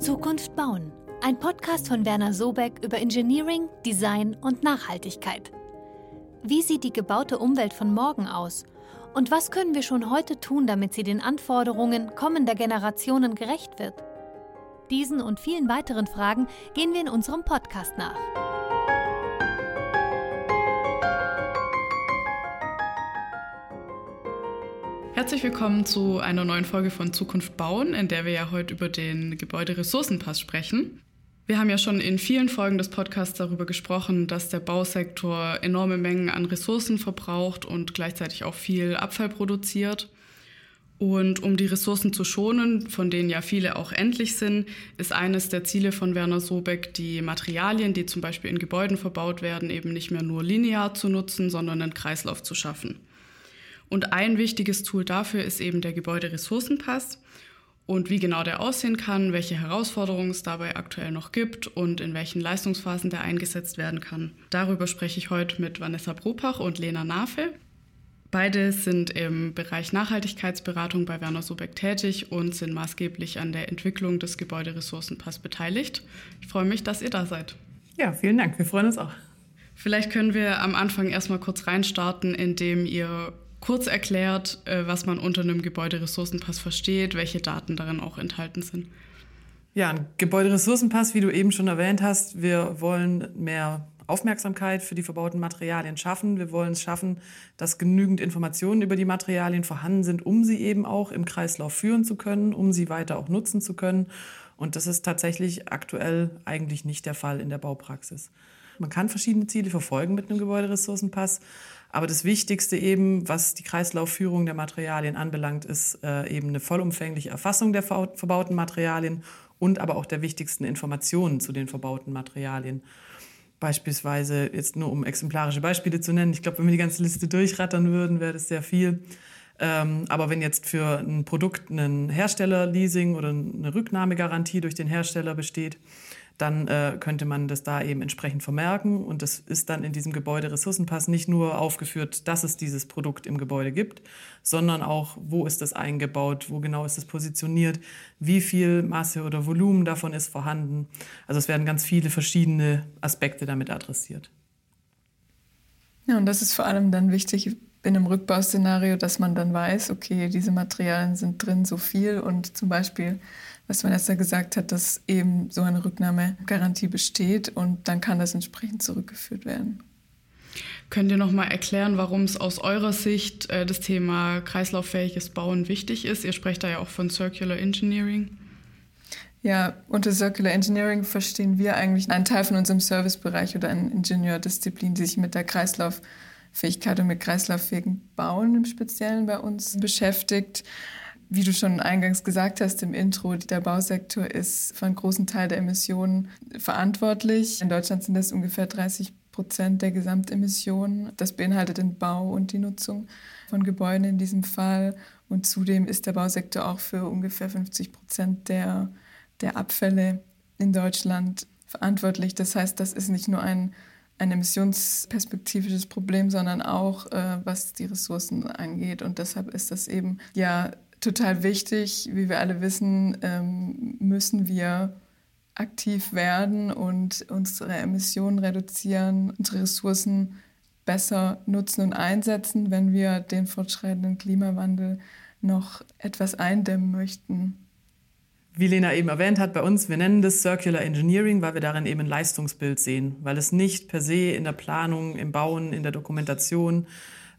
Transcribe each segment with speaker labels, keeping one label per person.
Speaker 1: Zukunft bauen. Ein Podcast von Werner Sobeck über Engineering, Design und Nachhaltigkeit. Wie sieht die gebaute Umwelt von morgen aus? Und was können wir schon heute tun, damit sie den Anforderungen kommender Generationen gerecht wird? Diesen und vielen weiteren Fragen gehen wir in unserem Podcast nach.
Speaker 2: Herzlich willkommen zu einer neuen Folge von Zukunft bauen, in der wir ja heute über den Gebäuderessourcenpass sprechen. Wir haben ja schon in vielen Folgen des Podcasts darüber gesprochen, dass der Bausektor enorme Mengen an Ressourcen verbraucht und gleichzeitig auch viel Abfall produziert. Und um die Ressourcen zu schonen, von denen ja viele auch endlich sind, ist eines der Ziele von Werner Sobeck, die Materialien, die zum Beispiel in Gebäuden verbaut werden, eben nicht mehr nur linear zu nutzen, sondern einen Kreislauf zu schaffen. Und ein wichtiges Tool dafür ist eben der Gebäuderessourcenpass. Und wie genau der aussehen kann, welche Herausforderungen es dabei aktuell noch gibt und in welchen Leistungsphasen der eingesetzt werden kann. Darüber spreche ich heute mit Vanessa Bropach und Lena Nafe. Beide sind im Bereich Nachhaltigkeitsberatung bei Werner Sobeck tätig und sind maßgeblich an der Entwicklung des Gebäuderessourcenpass beteiligt. Ich freue mich, dass ihr da seid.
Speaker 3: Ja, vielen Dank. Wir freuen uns auch.
Speaker 2: Vielleicht können wir am Anfang erstmal kurz reinstarten, indem ihr kurz erklärt, was man unter einem Gebäuderessourcenpass versteht, welche Daten darin auch enthalten sind.
Speaker 3: Ja, ein Gebäuderessourcenpass, wie du eben schon erwähnt hast, wir wollen mehr Aufmerksamkeit für die verbauten Materialien schaffen. Wir wollen es schaffen, dass genügend Informationen über die Materialien vorhanden sind, um sie eben auch im Kreislauf führen zu können, um sie weiter auch nutzen zu können. Und das ist tatsächlich aktuell eigentlich nicht der Fall in der Baupraxis. Man kann verschiedene Ziele verfolgen mit einem Gebäuderessourcenpass. Aber das Wichtigste eben, was die Kreislaufführung der Materialien anbelangt, ist eben eine vollumfängliche Erfassung der verbauten Materialien und aber auch der wichtigsten Informationen zu den verbauten Materialien. Beispielsweise, jetzt nur um exemplarische Beispiele zu nennen, ich glaube, wenn wir die ganze Liste durchrattern würden, wäre das sehr viel. Aber wenn jetzt für ein Produkt ein Herstellerleasing oder eine Rücknahmegarantie durch den Hersteller besteht, dann könnte man das da eben entsprechend vermerken. Und das ist dann in diesem Gebäuderessourcenpass nicht nur aufgeführt, dass es dieses Produkt im Gebäude gibt, sondern auch, wo ist das eingebaut, wo genau ist es positioniert, wie viel Masse oder Volumen davon ist vorhanden. Also es werden ganz viele verschiedene Aspekte damit adressiert.
Speaker 4: Ja, und das ist vor allem dann wichtig in einem Rückbauszenario, dass man dann weiß, okay, diese Materialien sind drin so viel und zum Beispiel, was Vanessa gesagt hat, dass eben so eine Rücknahmegarantie besteht und dann kann das entsprechend zurückgeführt werden.
Speaker 2: Könnt ihr noch mal erklären, warum es aus eurer Sicht das Thema kreislauffähiges Bauen wichtig ist? Ihr sprecht da ja auch von Circular Engineering.
Speaker 4: Ja, unter Circular Engineering verstehen wir eigentlich einen Teil von unserem Servicebereich oder eine Ingenieurdisziplin, die sich mit der Kreislauffähigkeit und mit kreislauffähigem Bauen im Speziellen bei uns beschäftigt. Wie du schon eingangs gesagt hast im Intro, der Bausektor ist für einen großen Teil der Emissionen verantwortlich. In Deutschland sind das ungefähr 30% der Gesamtemissionen. Das beinhaltet den Bau und die Nutzung von Gebäuden in diesem Fall. Und zudem ist der Bausektor auch für ungefähr 50% der Abfälle in Deutschland verantwortlich. Das heißt, das ist nicht nur ein emissionsperspektifisches Problem, sondern auch, was die Ressourcen angeht. Und deshalb ist das eben ja total wichtig. Wie wir alle wissen, müssen wir aktiv werden und unsere Emissionen reduzieren, unsere Ressourcen besser nutzen und einsetzen, wenn wir den fortschreitenden Klimawandel noch etwas eindämmen möchten.
Speaker 3: Wie Lena eben erwähnt hat, bei uns, wir nennen das Circular Engineering, weil wir darin eben ein Leistungsbild sehen, weil es nicht per se in der Planung, im Bauen, in der Dokumentation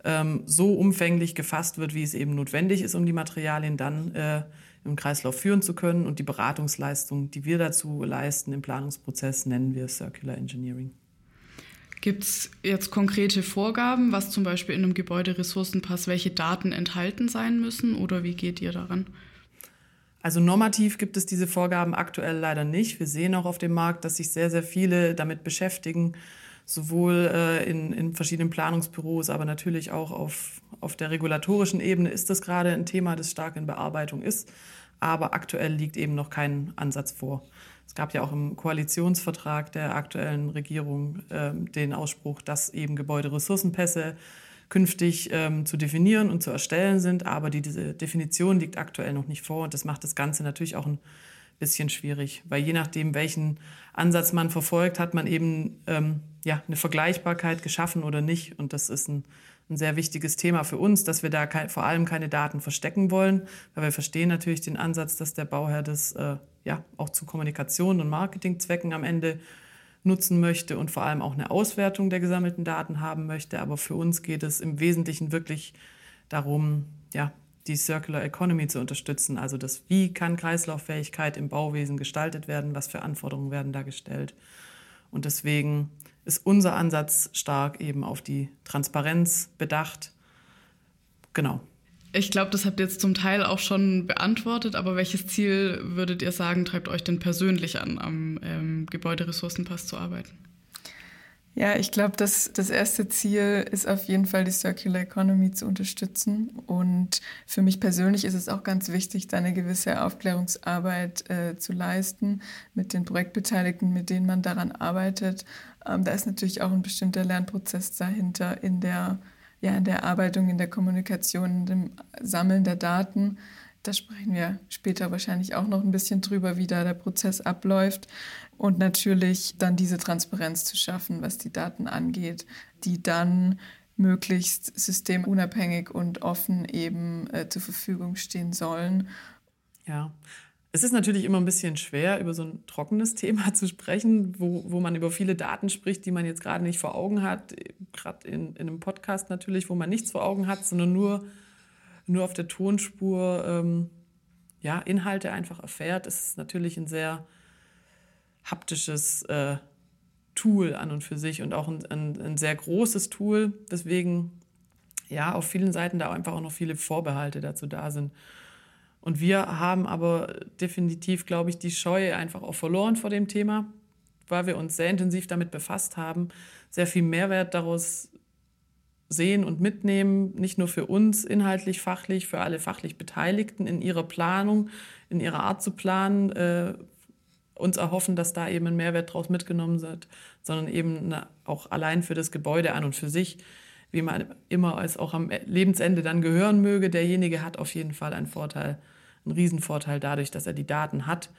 Speaker 3: so umfänglich gefasst wird, wie es eben notwendig ist, um die Materialien dann im Kreislauf führen zu können. Und die Beratungsleistung, die wir dazu leisten im Planungsprozess, nennen wir Circular Engineering.
Speaker 2: Gibt es jetzt konkrete Vorgaben, was zum Beispiel in einem Gebäuderessourcenpass, welche Daten enthalten sein müssen oder wie geht ihr daran?
Speaker 3: Also normativ gibt es diese Vorgaben aktuell leider nicht. Wir sehen auch auf dem Markt, dass sich sehr, sehr viele damit beschäftigen, sowohl in verschiedenen Planungsbüros, aber natürlich auch auf der regulatorischen Ebene ist das gerade ein Thema, das stark in Bearbeitung ist. Aber aktuell liegt eben noch kein Ansatz vor. Es gab ja auch im Koalitionsvertrag der aktuellen Regierung den Ausspruch, dass eben Gebäuderessourcenpässe künftig zu definieren und zu erstellen sind. Aber diese Definition liegt aktuell noch nicht vor. Und das macht das Ganze natürlich auch ein bisschen schwierig, weil je nachdem, welchen Ansatz man verfolgt, hat man eben eine Vergleichbarkeit geschaffen oder nicht. Und das ist ein sehr wichtiges Thema für uns, dass wir da vor allem keine Daten verstecken wollen, weil wir verstehen natürlich den Ansatz, dass der Bauherr das auch zu Kommunikation und Marketingzwecken am Ende nutzen möchte und vor allem auch eine Auswertung der gesammelten Daten haben möchte. Aber für uns geht es im Wesentlichen wirklich darum, die Circular Economy zu unterstützen. Also wie kann Kreislauffähigkeit im Bauwesen gestaltet werden, was für Anforderungen werden da gestellt. Und deswegen ist unser Ansatz stark eben auf die Transparenz bedacht. Genau.
Speaker 2: Ich glaube, das habt ihr jetzt zum Teil auch schon beantwortet, aber welches Ziel würdet ihr sagen, treibt euch denn persönlich an, am Gebäuderessourcenpass zu arbeiten?
Speaker 4: Ja, ich glaube, das erste Ziel ist auf jeden Fall, die Circular Economy zu unterstützen. Und für mich persönlich ist es auch ganz wichtig, da eine gewisse Aufklärungsarbeit zu leisten mit den Projektbeteiligten, mit denen man daran arbeitet. Da ist natürlich auch ein bestimmter Lernprozess dahinter in der Erarbeitung, in der Kommunikation, in dem Sammeln der Daten. Da sprechen wir später wahrscheinlich auch noch ein bisschen drüber, wie da der Prozess abläuft. Und natürlich dann diese Transparenz zu schaffen, was die Daten angeht, die dann möglichst systemunabhängig und offen eben zur Verfügung stehen sollen.
Speaker 3: Ja, es ist natürlich immer ein bisschen schwer, über so ein trockenes Thema zu sprechen, wo man über viele Daten spricht, die man jetzt gerade nicht vor Augen hat. Gerade in einem Podcast natürlich, wo man nichts vor Augen hat, sondern nur auf der Tonspur Inhalte einfach erfährt. Es ist natürlich ein sehr haptisches Tool an und für sich und auch ein sehr großes Tool, weswegen auf vielen Seiten da einfach auch noch viele Vorbehalte dazu da sind. Und wir haben aber definitiv, glaube ich, die Scheu einfach auch verloren vor dem Thema, weil wir uns sehr intensiv damit befasst haben, sehr viel Mehrwert daraus sehen und mitnehmen, nicht nur für uns inhaltlich, fachlich, für alle fachlich Beteiligten in ihrer Planung, in ihrer Art zu planen, uns erhoffen, dass da eben ein Mehrwert draus mitgenommen wird, sondern eben auch allein für das Gebäude an und für sich, wie man immer es auch am Lebensende dann gehören möge, derjenige hat auf jeden Fall einen Vorteil, einen Riesenvorteil dadurch, dass er die Daten hat.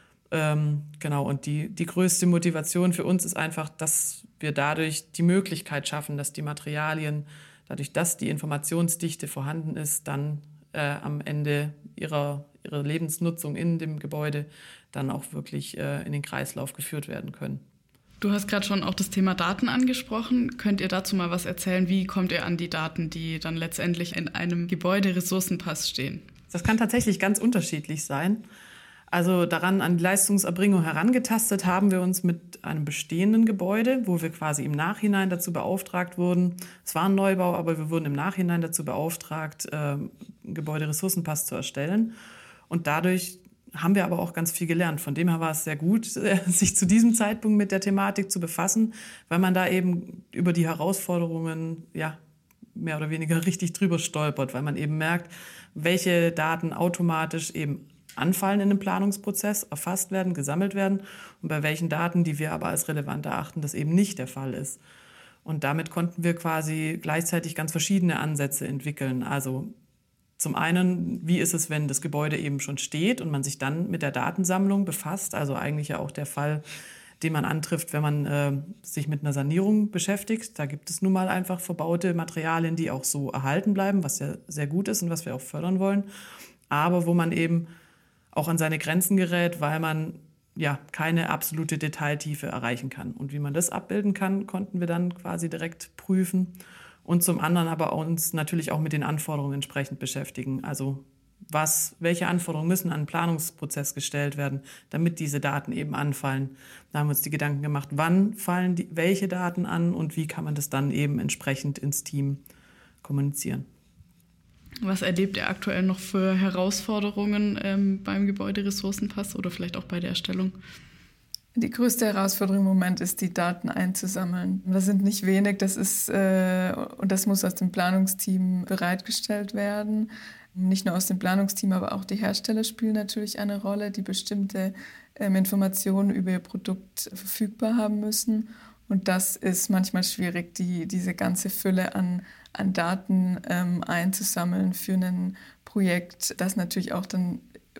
Speaker 3: Und die größte Motivation für uns ist einfach, dass wir dadurch die Möglichkeit schaffen, dass die Materialien, dadurch, dass die Informationsdichte vorhanden ist, dann am Ende ihrer Lebensnutzung in dem Gebäude dann auch wirklich in den Kreislauf geführt werden können.
Speaker 2: Du hast gerade schon auch das Thema Daten angesprochen. Könnt ihr dazu mal was erzählen? Wie kommt ihr an die Daten, die dann letztendlich in einem Gebäuderessourcenpass stehen?
Speaker 3: Das kann tatsächlich ganz unterschiedlich sein. Also daran an die Leistungserbringung herangetastet haben wir uns mit einem bestehenden Gebäude, wo wir quasi im Nachhinein dazu beauftragt wurden. Es war ein Neubau, aber wir wurden im Nachhinein dazu beauftragt, einen Gebäuderessourcenpass zu erstellen. Und dadurch haben wir aber auch ganz viel gelernt. Von dem her war es sehr gut, sich zu diesem Zeitpunkt mit der Thematik zu befassen, weil man da eben über die Herausforderungen mehr oder weniger richtig drüber stolpert, weil man eben merkt, welche Daten automatisch eben anfallen in dem Planungsprozess, erfasst werden, gesammelt werden und bei welchen Daten, die wir aber als relevant erachten, das eben nicht der Fall ist. Und damit konnten wir quasi gleichzeitig ganz verschiedene Ansätze entwickeln. Also zum einen, wie ist es, wenn das Gebäude eben schon steht und man sich dann mit der Datensammlung befasst, also eigentlich ja auch der Fall, den man antrifft, wenn man sich mit einer Sanierung beschäftigt. Da gibt es nun mal einfach verbaute Materialien, die auch so erhalten bleiben, was ja sehr gut ist und was wir auch fördern wollen, aber wo man eben auch an seine Grenzen gerät, weil man keine absolute Detailtiefe erreichen kann. Und wie man das abbilden kann, konnten wir dann quasi direkt prüfen. Und zum anderen aber uns natürlich auch mit den Anforderungen entsprechend beschäftigen. Also welche Anforderungen müssen an den Planungsprozess gestellt werden, damit diese Daten eben anfallen. Da haben wir uns die Gedanken gemacht, wann fallen welche Daten an und wie kann man das dann eben entsprechend ins Team kommunizieren.
Speaker 2: Was erlebt ihr aktuell noch für Herausforderungen beim Gebäuderessourcenpass oder vielleicht auch bei der Erstellung?
Speaker 4: Die größte Herausforderung im Moment ist, die Daten einzusammeln. Das sind nicht wenig, und das muss aus dem Planungsteam bereitgestellt werden. Nicht nur aus dem Planungsteam, aber auch die Hersteller spielen natürlich eine Rolle, die bestimmte Informationen über ihr Produkt verfügbar haben müssen. Und das ist manchmal schwierig, diese ganze Fülle an Daten einzusammeln für ein Projekt, das natürlich auch dann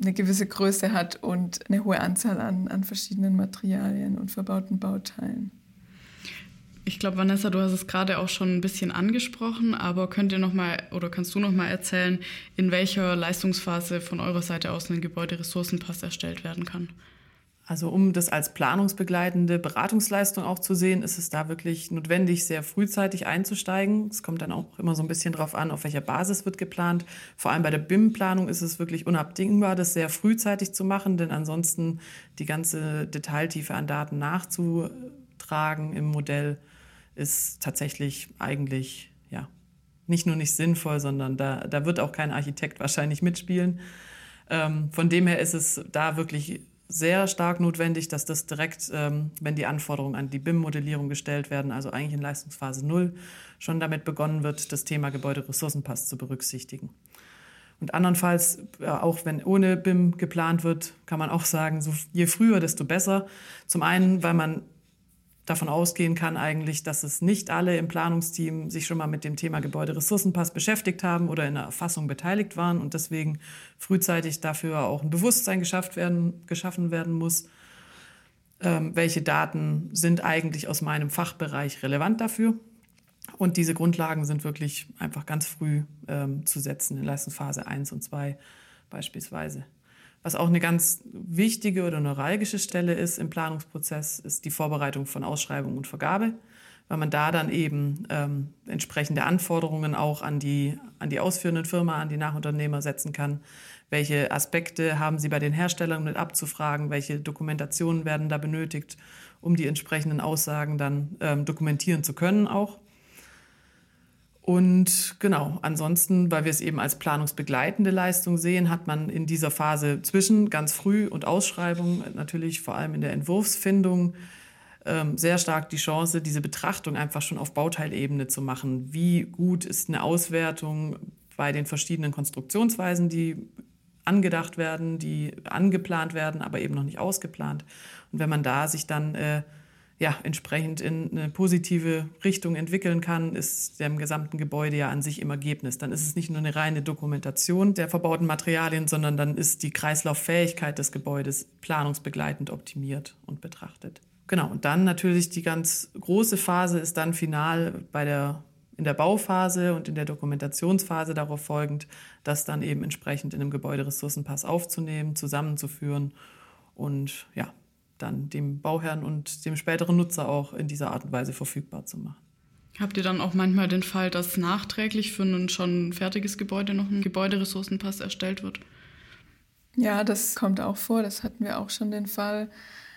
Speaker 4: eine gewisse Größe hat und eine hohe Anzahl an verschiedenen Materialien und verbauten Bauteilen.
Speaker 2: Ich glaube, Vanessa, du hast es gerade auch schon ein bisschen angesprochen, aber kannst du noch mal erzählen, in welcher Leistungsphase von eurer Seite aus ein Gebäuderessourcenpass erstellt werden kann?
Speaker 3: Also um das als planungsbegleitende Beratungsleistung auch zu sehen, ist es da wirklich notwendig, sehr frühzeitig einzusteigen. Es kommt dann auch immer so ein bisschen drauf an, auf welcher Basis wird geplant. Vor allem bei der BIM-Planung ist es wirklich unabdingbar, das sehr frühzeitig zu machen, denn ansonsten die ganze Detailtiefe an Daten nachzutragen im Modell ist tatsächlich eigentlich nicht nur nicht sinnvoll, sondern da wird auch kein Architekt wahrscheinlich mitspielen. Von dem her ist es da wirklich sehr stark notwendig, dass das direkt, wenn die Anforderungen an die BIM-Modellierung gestellt werden, also eigentlich in Leistungsphase 0, schon damit begonnen wird, das Thema Gebäuderessourcenpass zu berücksichtigen. Und andernfalls, auch wenn ohne BIM geplant wird, kann man auch sagen, so je früher, desto besser. Zum einen, weil man davon ausgehen kann eigentlich, dass es nicht alle im Planungsteam sich schon mal mit dem Thema Gebäuderessourcenpass beschäftigt haben oder in der Erfassung beteiligt waren und deswegen frühzeitig dafür auch ein Bewusstsein geschaffen werden muss. Welche Daten sind eigentlich aus meinem Fachbereich relevant dafür? Und diese Grundlagen sind wirklich einfach ganz früh zu setzen, in Leistungsphase 1 und 2 beispielsweise. Was auch eine ganz wichtige oder neuralgische Stelle ist im Planungsprozess, ist die Vorbereitung von Ausschreibung und Vergabe, weil man da dann eben entsprechende Anforderungen auch an die ausführenden Firma, an die Nachunternehmer setzen kann. Welche Aspekte haben sie bei den Herstellern mit abzufragen? Welche Dokumentationen werden da benötigt, um die entsprechenden Aussagen dann dokumentieren zu können auch? Und genau, ansonsten, weil wir es eben als planungsbegleitende Leistung sehen, hat man in dieser Phase zwischen ganz früh und Ausschreibung, natürlich vor allem in der Entwurfsfindung, sehr stark die Chance, diese Betrachtung einfach schon auf Bauteilebene zu machen. Wie gut ist eine Auswertung bei den verschiedenen Konstruktionsweisen, die angedacht werden, die angeplant werden, aber eben noch nicht ausgeplant. Und wenn man da sich dann entsprechend in eine positive Richtung entwickeln kann, ist dem gesamten Gebäude ja an sich im Ergebnis. Dann ist es nicht nur eine reine Dokumentation der verbauten Materialien, sondern dann ist die Kreislauffähigkeit des Gebäudes planungsbegleitend optimiert und betrachtet. Genau, und dann natürlich die ganz große Phase ist dann final in der Bauphase und in der Dokumentationsphase darauf folgend, das dann eben entsprechend in einem Gebäuderessourcenpass aufzunehmen, zusammenzuführen und dann dem Bauherrn und dem späteren Nutzer auch in dieser Art und Weise verfügbar zu machen.
Speaker 2: Habt ihr dann auch manchmal den Fall, dass nachträglich für ein schon fertiges Gebäude noch ein Gebäuderessourcenpass erstellt wird?
Speaker 4: Ja, das kommt auch vor. Das hatten wir auch schon den Fall.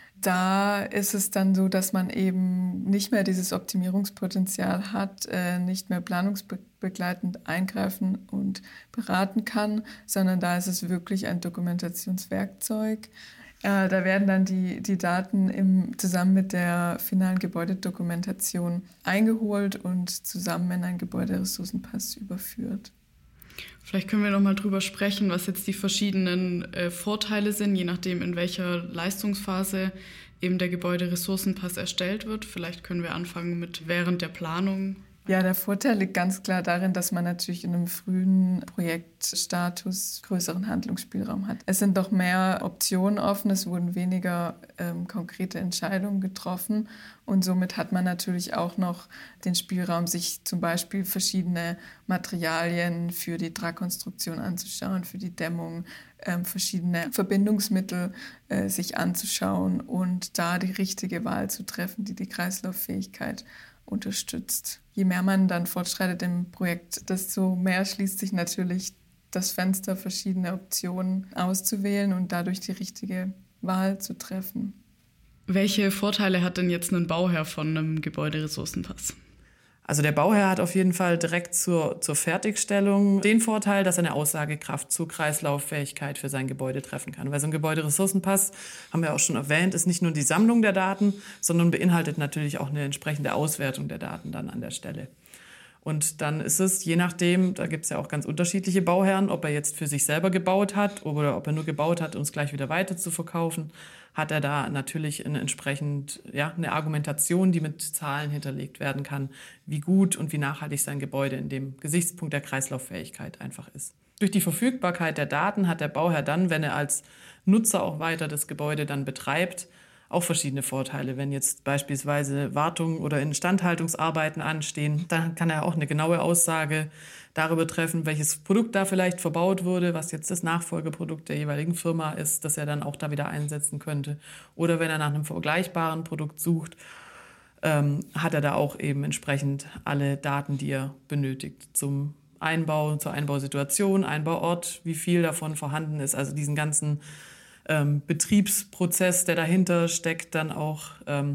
Speaker 4: Da ist es dann so, dass man eben nicht mehr dieses Optimierungspotenzial hat, nicht mehr planungsbegleitend eingreifen und beraten kann, sondern da ist es wirklich ein Dokumentationswerkzeug. Da werden dann die Daten zusammen mit der finalen Gebäudedokumentation eingeholt und zusammen in einen Gebäuderessourcenpass überführt.
Speaker 2: Vielleicht können wir noch mal drüber sprechen, was jetzt die verschiedenen Vorteile sind, je nachdem, in welcher Leistungsphase eben der Gebäuderessourcenpass erstellt wird. Vielleicht können wir anfangen mit während der Planung.
Speaker 4: Ja, der Vorteil liegt ganz klar darin, dass man natürlich in einem frühen Projektstatus größeren Handlungsspielraum hat. Es sind doch mehr Optionen offen, es wurden weniger konkrete Entscheidungen getroffen und somit hat man natürlich auch noch den Spielraum, sich zum Beispiel verschiedene Materialien für die Tragkonstruktion anzuschauen, für die Dämmung, verschiedene Verbindungsmittel sich anzuschauen und da die richtige Wahl zu treffen, die Kreislauffähigkeit unterstützt. Je mehr man dann fortschreitet im Projekt, desto mehr schließt sich natürlich das Fenster, verschiedene Optionen auszuwählen und dadurch die richtige Wahl zu treffen.
Speaker 2: Welche Vorteile hat denn jetzt ein Bauherr von einem Gebäuderessourcenpass?
Speaker 3: Also der Bauherr hat auf jeden Fall direkt zur Fertigstellung den Vorteil, dass er eine Aussagekraft zur Kreislauffähigkeit für sein Gebäude treffen kann. Weil so ein Gebäuderessourcenpass, haben wir auch schon erwähnt, ist nicht nur die Sammlung der Daten, sondern beinhaltet natürlich auch eine entsprechende Auswertung der Daten dann an der Stelle. Und dann ist es, je nachdem, da gibt es ja auch ganz unterschiedliche Bauherren, ob er jetzt für sich selber gebaut hat oder ob er nur gebaut hat, um es gleich wieder weiter zu verkaufen, hat er da natürlich eine Argumentation, die mit Zahlen hinterlegt werden kann, wie gut und wie nachhaltig sein Gebäude in dem Gesichtspunkt der Kreislauffähigkeit einfach ist. Durch die Verfügbarkeit der Daten hat der Bauherr dann, wenn er als Nutzer auch weiter das Gebäude dann betreibt, auch verschiedene Vorteile. Wenn jetzt beispielsweise Wartung oder Instandhaltungsarbeiten anstehen, dann kann er auch eine genaue Aussage darüber treffen, welches Produkt da vielleicht verbaut wurde, was jetzt das Nachfolgeprodukt der jeweiligen Firma ist, das er dann auch da wieder einsetzen könnte. Oder wenn er nach einem vergleichbaren Produkt sucht, hat er da auch eben entsprechend alle Daten, die er benötigt zum Einbau, zur Einbausituation, Einbauort, wie viel davon vorhanden ist, also diesen ganzen Betriebsprozess, der dahinter steckt, dann auch,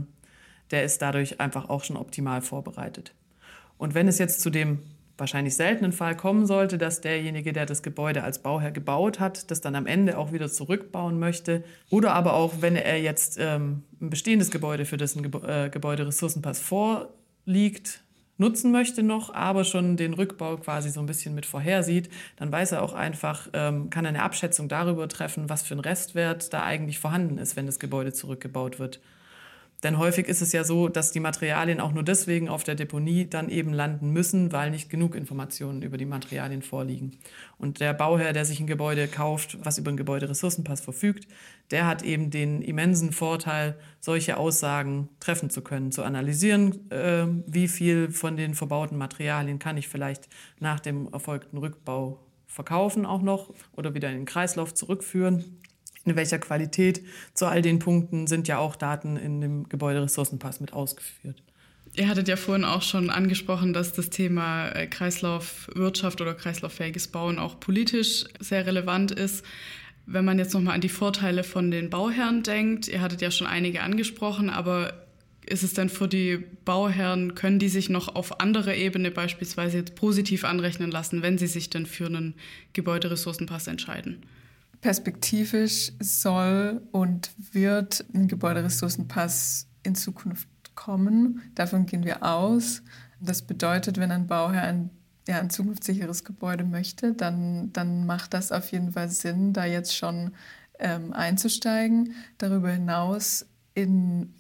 Speaker 3: der ist dadurch einfach auch schon optimal vorbereitet. Und wenn es jetzt zu dem wahrscheinlich seltenen Fall kommen sollte, dass derjenige, der das Gebäude als Bauherr gebaut hat, das dann am Ende auch wieder zurückbauen möchte, oder aber auch, wenn er jetzt ein bestehendes Gebäude, für dessen Gebäuderessourcenpass vorliegt, nutzen möchte noch, aber schon den Rückbau quasi so ein bisschen mit vorhersieht, dann weiß er auch einfach, kann er eine Abschätzung darüber treffen, was für ein Restwert da eigentlich vorhanden ist, wenn das Gebäude zurückgebaut wird. Denn häufig ist es ja so, dass die Materialien auch nur deswegen auf der Deponie dann eben landen müssen, weil nicht genug Informationen über die Materialien vorliegen. Und der Bauherr, der sich ein Gebäude kauft, was über einen Gebäuderessourcenpass verfügt, der hat eben den immensen Vorteil, solche Aussagen treffen zu können, zu analysieren, wie viel von den verbauten Materialien kann ich vielleicht nach dem erfolgten Rückbau verkaufen auch noch oder wieder in den Kreislauf zurückführen. In welcher Qualität, zu all den Punkten sind ja auch Daten in dem Gebäuderessourcenpass mit ausgeführt.
Speaker 2: Ihr hattet ja vorhin auch schon angesprochen, dass das Thema Kreislaufwirtschaft oder kreislauffähiges Bauen auch politisch sehr relevant ist. Wenn man jetzt nochmal an die Vorteile von den Bauherren denkt, ihr hattet ja schon einige angesprochen, aber ist es denn für die Bauherren, können die sich noch auf anderer Ebene beispielsweise jetzt positiv anrechnen lassen, wenn sie sich denn für einen Gebäuderessourcenpass entscheiden?
Speaker 4: Perspektivisch soll und wird ein Gebäuderessourcenpass in Zukunft kommen. Davon gehen wir aus. Das bedeutet, wenn ein Bauherr ein zukunftssicheres Gebäude möchte, dann macht das auf jeden Fall Sinn, da jetzt schon einzusteigen. Darüber hinaus in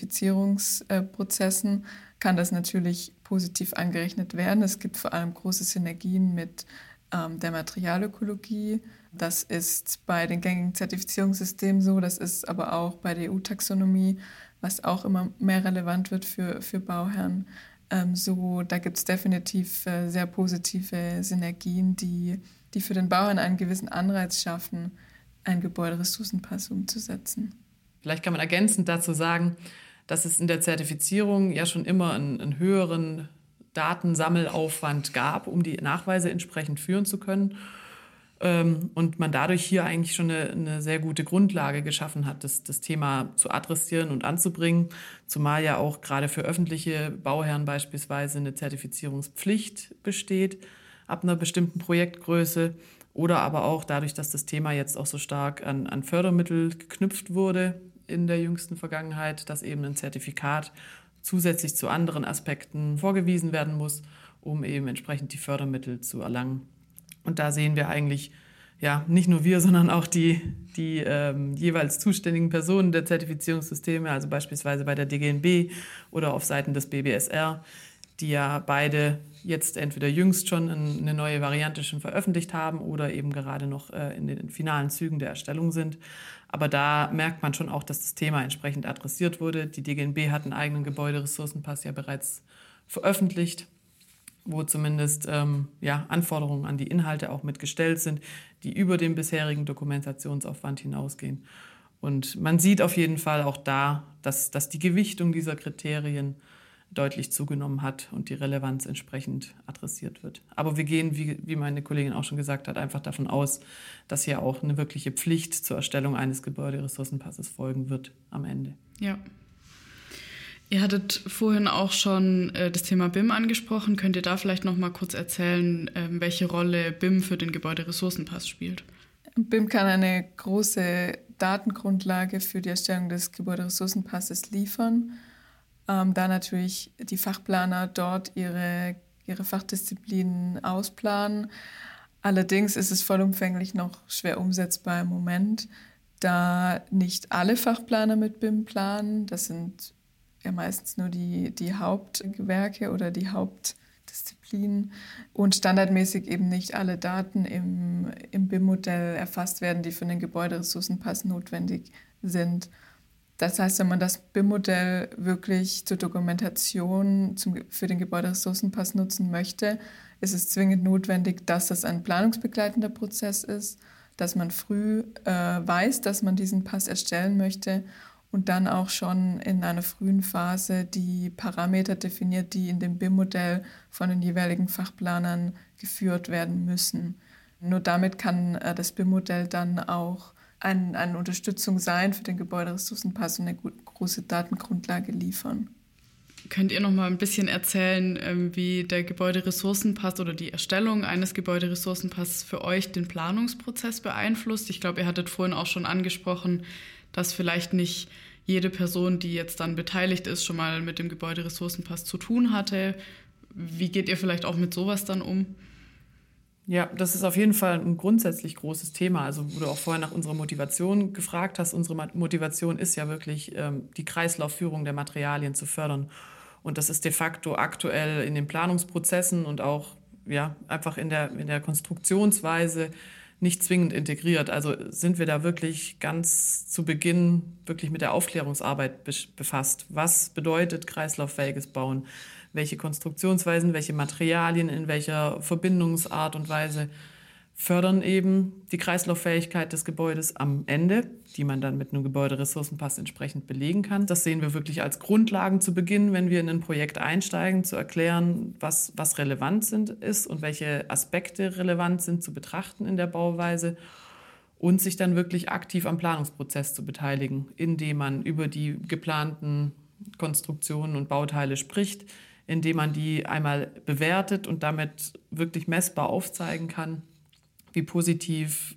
Speaker 4: Zertifizierungsprozessen kann das natürlich positiv angerechnet werden. Es gibt vor allem große Synergien mit der Materialökologie. Das ist bei den gängigen Zertifizierungssystemen so, das ist aber auch bei der EU-Taxonomie, was auch immer mehr relevant wird für Bauherren. So, da gibt es definitiv sehr positive Synergien, die für den Bauherrn einen gewissen Anreiz schaffen, einen Gebäuderessourcenpass umzusetzen.
Speaker 3: Vielleicht kann man ergänzend dazu sagen, dass es in der Zertifizierung ja schon immer einen höheren Datensammelaufwand gab, um die Nachweise entsprechend führen zu können. Und man dadurch hier eigentlich schon eine sehr gute Grundlage geschaffen hat, das Thema zu adressieren und anzubringen. Zumal ja auch gerade für öffentliche Bauherren beispielsweise eine Zertifizierungspflicht besteht, ab einer bestimmten Projektgröße. Oder aber auch dadurch, dass das Thema jetzt auch so stark an Fördermittel geknüpft wurde in der jüngsten Vergangenheit, dass eben ein Zertifikat zusätzlich zu anderen Aspekten vorgewiesen werden muss, um eben entsprechend die Fördermittel zu erlangen. Und da sehen wir eigentlich, ja, nicht nur wir, sondern auch die jeweils zuständigen Personen der Zertifizierungssysteme, also beispielsweise bei der DGNB oder auf Seiten des BBSR, die ja beide jetzt entweder jüngst schon eine neue Variante schon veröffentlicht haben oder eben gerade noch in den finalen Zügen der Erstellung sind. Aber da merkt man schon auch, dass das Thema entsprechend adressiert wurde. Die DGNB hat einen eigenen Gebäuderessourcenpass ja bereits veröffentlicht, wo zumindest Anforderungen an die Inhalte auch mitgestellt sind, die über den bisherigen Dokumentationsaufwand hinausgehen. Und man sieht auf jeden Fall auch da, dass die Gewichtung dieser Kriterien deutlich zugenommen hat und die Relevanz entsprechend adressiert wird. Aber wir gehen, wie meine Kollegin auch schon gesagt hat, einfach davon aus, dass hier auch eine wirkliche Pflicht zur Erstellung eines Gebäuderessourcenpasses folgen wird am Ende.
Speaker 2: Ja. Ihr hattet vorhin auch schon das Thema BIM angesprochen. Könnt ihr da vielleicht noch mal kurz erzählen, welche Rolle BIM für den Gebäuderessourcenpass spielt?
Speaker 4: BIM kann eine große Datengrundlage für die Erstellung des Gebäuderessourcenpasses liefern, da natürlich die Fachplaner dort ihre Fachdisziplinen ausplanen. Allerdings ist es vollumfänglich noch schwer umsetzbar im Moment, da nicht alle Fachplaner mit BIM planen. Das sind ja meistens nur die Hauptgewerke oder die Disziplin und standardmäßig eben nicht alle Daten im BIM-Modell erfasst werden, die für den Gebäuderessourcenpass notwendig sind. Das heißt, wenn man das BIM-Modell wirklich zur Dokumentation für den Gebäuderessourcenpass nutzen möchte, ist es zwingend notwendig, dass das ein planungsbegleitender Prozess ist, dass man früh weiß, dass man diesen Pass erstellen möchte und dann auch schon in einer frühen Phase die Parameter definiert, die in dem BIM-Modell von den jeweiligen Fachplanern geführt werden müssen. Nur damit kann das BIM-Modell dann auch eine Unterstützung sein für den Gebäuderessourcenpass und eine große Datengrundlage liefern.
Speaker 2: Könnt ihr noch mal ein bisschen erzählen, wie der Gebäuderessourcenpass oder die Erstellung eines Gebäuderessourcenpasses für euch den Planungsprozess beeinflusst? Ich glaube, ihr hattet vorhin auch schon angesprochen, dass vielleicht nicht jede Person, die jetzt dann beteiligt ist, schon mal mit dem Gebäuderessourcenpass zu tun hatte. Wie geht ihr vielleicht auch mit sowas dann um?
Speaker 3: Ja, das ist auf jeden Fall ein grundsätzlich großes Thema. Also wo du auch vorher nach unserer Motivation gefragt hast, unsere Motivation ist ja wirklich, die Kreislaufführung der Materialien zu fördern. Und das ist de facto aktuell in den Planungsprozessen und auch einfach in der Konstruktionsweise nicht zwingend integriert. Also sind wir da wirklich ganz zu Beginn wirklich mit der Aufklärungsarbeit befasst. Was bedeutet kreislauffähiges Bauen? Welche Konstruktionsweisen, welche Materialien, in welcher Verbindungsart und Weise fördern eben die Kreislauffähigkeit des Gebäudes am Ende, die man dann mit einem Gebäuderessourcenpass entsprechend belegen kann. Das sehen wir wirklich als Grundlagen zu Beginn, wenn wir in ein Projekt einsteigen, zu erklären, was relevant ist und welche Aspekte relevant sind zu betrachten in der Bauweise und sich dann wirklich aktiv am Planungsprozess zu beteiligen, indem man über die geplanten Konstruktionen und Bauteile spricht, indem man die einmal bewertet und damit wirklich messbar aufzeigen kann, wie positiv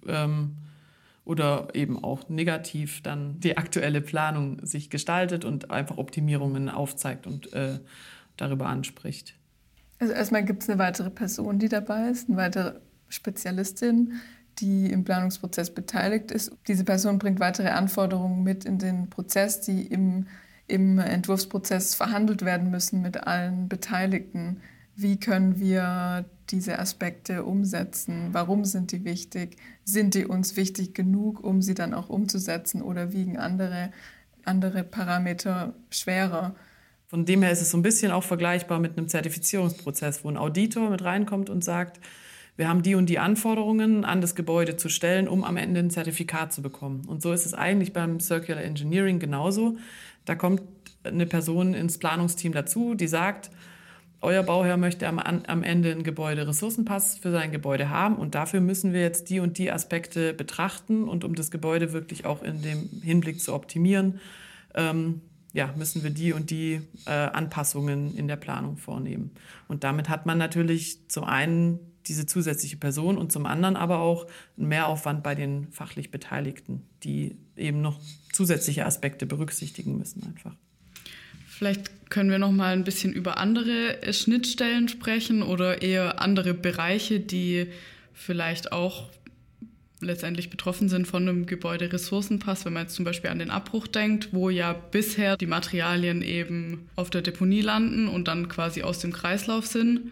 Speaker 3: oder eben auch negativ dann die aktuelle Planung sich gestaltet und einfach Optimierungen aufzeigt und darüber anspricht.
Speaker 4: Also erstmal gibt es eine weitere Person, die dabei ist, eine weitere Spezialistin, die im Planungsprozess beteiligt ist. Diese Person bringt weitere Anforderungen mit in den Prozess, die im Entwurfsprozess verhandelt werden müssen mit allen Beteiligten. Wie können wir diese Aspekte umsetzen? Warum sind die wichtig? Sind die uns wichtig genug, um sie dann auch umzusetzen, oder wiegen andere Parameter schwerer?
Speaker 3: Von dem her ist es so ein bisschen auch vergleichbar mit einem Zertifizierungsprozess, wo ein Auditor mit reinkommt und sagt, wir haben die und die Anforderungen an das Gebäude zu stellen, um am Ende ein Zertifikat zu bekommen. Und so ist es eigentlich beim Circular Engineering genauso. Da kommt eine Person ins Planungsteam dazu, die sagt, euer Bauherr möchte am Ende einen Gebäuderessourcenpass für sein Gebäude haben und dafür müssen wir jetzt die und die Aspekte betrachten und um das Gebäude wirklich auch in dem Hinblick zu optimieren, müssen wir die und die Anpassungen in der Planung vornehmen. Und damit hat man natürlich zum einen diese zusätzliche Person und zum anderen aber auch einen Mehraufwand bei den fachlich Beteiligten, die eben noch zusätzliche Aspekte berücksichtigen müssen einfach.
Speaker 2: Vielleicht können wir noch mal ein bisschen über andere Schnittstellen sprechen oder eher andere Bereiche, die vielleicht auch letztendlich betroffen sind von einem Gebäuderessourcenpass, wenn man jetzt zum Beispiel an den Abbruch denkt, wo ja bisher die Materialien eben auf der Deponie landen und dann quasi aus dem Kreislauf sind.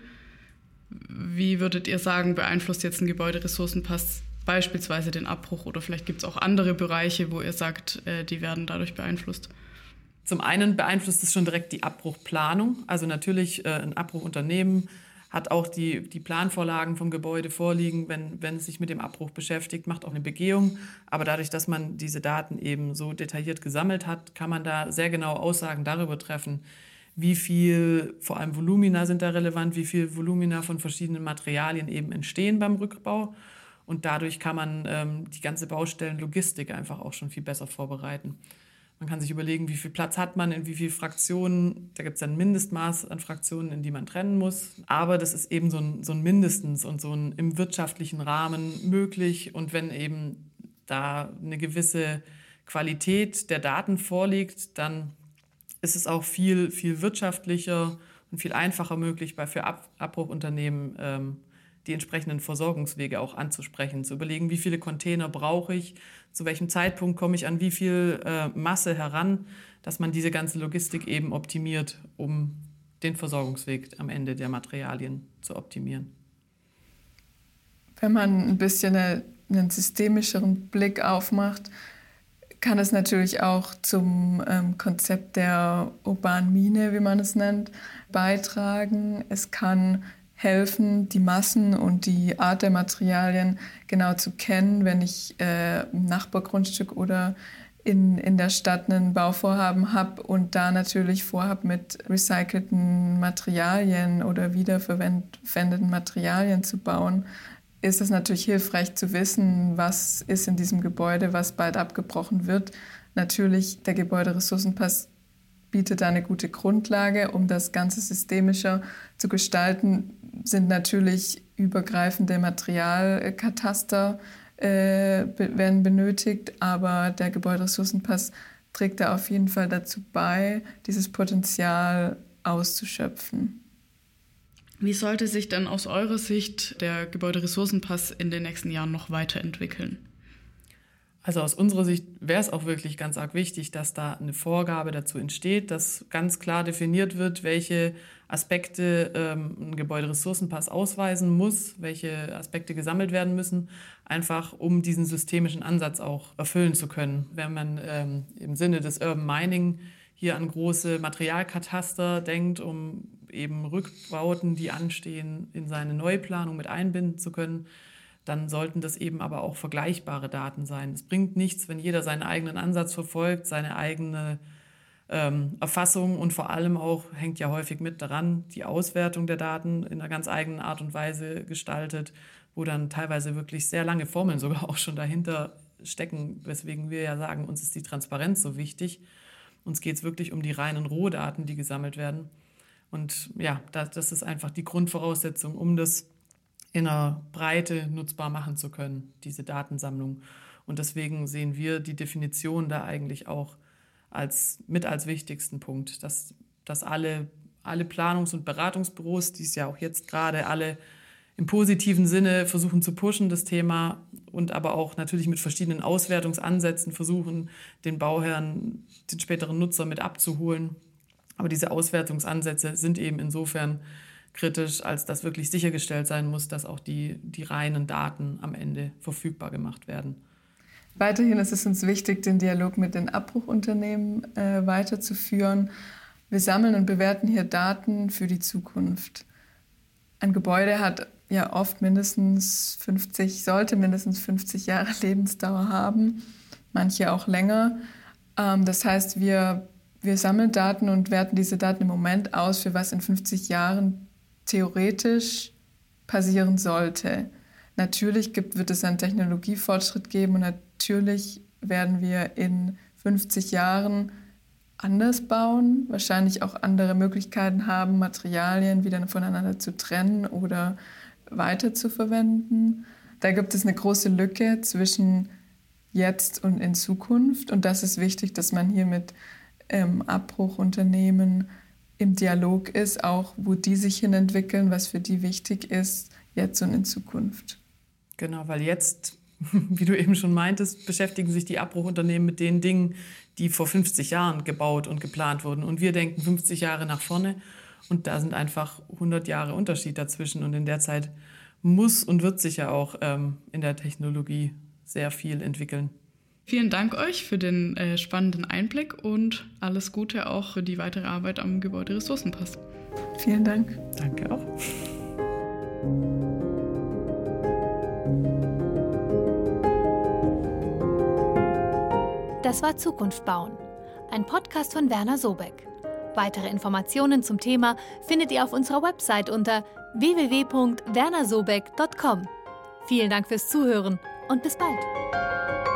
Speaker 2: Wie würdet ihr sagen, beeinflusst jetzt ein Gebäuderessourcenpass beispielsweise den Abbruch, oder vielleicht gibt es auch andere Bereiche, wo ihr sagt, die werden dadurch beeinflusst?
Speaker 3: Zum einen beeinflusst es schon direkt die Abbruchplanung. Also natürlich ein Abbruchunternehmen hat auch die Planvorlagen vom Gebäude vorliegen, wenn es sich mit dem Abbruch beschäftigt, macht auch eine Begehung. Aber dadurch, dass man diese Daten eben so detailliert gesammelt hat, kann man da sehr genau Aussagen darüber treffen, wie viel, vor allem Volumina sind da relevant, wie viel Volumina von verschiedenen Materialien eben entstehen beim Rückbau. Und dadurch kann man die ganze Baustellenlogistik einfach auch schon viel besser vorbereiten. Man kann sich überlegen, wie viel Platz hat man, in wie viele Fraktionen. Da gibt es ein Mindestmaß an Fraktionen, in die man trennen muss. Aber das ist eben so ein Mindestens und so ein im wirtschaftlichen Rahmen möglich. Und wenn eben da eine gewisse Qualität der Daten vorliegt, dann ist es auch viel, viel wirtschaftlicher und viel einfacher möglich, für Abbruchunternehmen die entsprechenden Versorgungswege auch anzusprechen, zu überlegen, wie viele Container brauche ich, zu welchem Zeitpunkt komme ich an wie viel Masse heran, dass man diese ganze Logistik eben optimiert, um den Versorgungsweg am Ende der Materialien zu optimieren.
Speaker 4: Wenn man ein bisschen einen systemischeren Blick aufmacht, kann es natürlich auch zum Konzept der urbanen Mine, wie man es nennt, beitragen. Es kann helfen, die Massen und die Art der Materialien genau zu kennen, wenn ich ein Nachbargrundstück oder in der Stadt ein Bauvorhaben habe und da natürlich vorhabe, mit recycelten Materialien oder wiederverwendeten Materialien zu bauen, ist es natürlich hilfreich zu wissen, was ist in diesem Gebäude, was bald abgebrochen wird. Natürlich, der Gebäuderessourcenpass bietet da eine gute Grundlage, um das Ganze systemischer zu gestalten, sind natürlich übergreifende Materialkataster werden benötigt, aber der Gebäuderessourcenpass trägt da auf jeden Fall dazu bei, dieses Potenzial auszuschöpfen.
Speaker 2: Wie sollte sich denn aus eurer Sicht der Gebäuderessourcenpass in den nächsten Jahren noch weiterentwickeln?
Speaker 3: Also aus unserer Sicht wäre es auch wirklich ganz arg wichtig, dass da eine Vorgabe dazu entsteht, dass ganz klar definiert wird, welche Aspekte ein Gebäuderessourcenpass ausweisen muss, welche Aspekte gesammelt werden müssen, einfach um diesen systemischen Ansatz auch erfüllen zu können. Wenn man im Sinne des Urban Mining hier an große Materialkataster denkt, um eben Rückbauten, die anstehen, in seine Neuplanung mit einbinden zu können, dann sollten das eben aber auch vergleichbare Daten sein. Es bringt nichts, wenn jeder seinen eigenen Ansatz verfolgt, seine eigene Erfassung und vor allem auch, hängt ja häufig mit daran, die Auswertung der Daten in einer ganz eigenen Art und Weise gestaltet, wo dann teilweise wirklich sehr lange Formeln sogar auch schon dahinter stecken, weswegen wir ja sagen, uns ist die Transparenz so wichtig. Uns geht es wirklich um die reinen Rohdaten, die gesammelt werden. Und ja, das ist einfach die Grundvoraussetzung, um das in einer Breite nutzbar machen zu können, diese Datensammlung. Und deswegen sehen wir die Definition da eigentlich auch als wichtigsten Punkt, dass alle Planungs- und Beratungsbüros, die es ja auch jetzt gerade alle im positiven Sinne versuchen zu pushen, das Thema, und aber auch natürlich mit verschiedenen Auswertungsansätzen versuchen, den Bauherrn, den späteren Nutzer mit abzuholen. Aber diese Auswertungsansätze sind eben insofern kritisch, als dass wirklich sichergestellt sein muss, dass auch die reinen Daten am Ende verfügbar gemacht werden.
Speaker 4: Weiterhin ist es uns wichtig, den Dialog mit den Abbruchunternehmen weiterzuführen. Wir sammeln und bewerten hier Daten für die Zukunft. Ein Gebäude hat ja oft sollte mindestens 50 Jahre Lebensdauer haben, manche auch länger. Das heißt, wir sammeln Daten und werten diese Daten im Moment aus, für was in 50 Jahren theoretisch passieren sollte. Natürlich wird es einen Technologiefortschritt geben und natürlich werden wir in 50 Jahren anders bauen, wahrscheinlich auch andere Möglichkeiten haben, Materialien wieder voneinander zu trennen oder weiter zu verwenden. Da gibt es eine große Lücke zwischen jetzt und in Zukunft und das ist wichtig, dass man hier mit Abbruchunternehmen im Dialog ist, auch wo die sich hin entwickeln, was für die wichtig ist, jetzt und in Zukunft.
Speaker 3: Genau, weil jetzt, wie du eben schon meintest, beschäftigen sich die Abbruchunternehmen mit den Dingen, die vor 50 Jahren gebaut und geplant wurden. Und wir denken 50 Jahre nach vorne und da sind einfach 100 Jahre Unterschied dazwischen. Und in der Zeit muss und wird sich ja auch in der Technologie sehr viel entwickeln.
Speaker 2: Vielen Dank euch für den spannenden Einblick und alles Gute auch für die weitere Arbeit am Gebäuderessourcenpass.
Speaker 4: Vielen Dank.
Speaker 3: Danke auch.
Speaker 1: Das war Zukunft bauen, ein Podcast von Werner Sobeck. Weitere Informationen zum Thema findet ihr auf unserer Website unter www.wernersobeck.com. Vielen Dank fürs Zuhören und bis bald.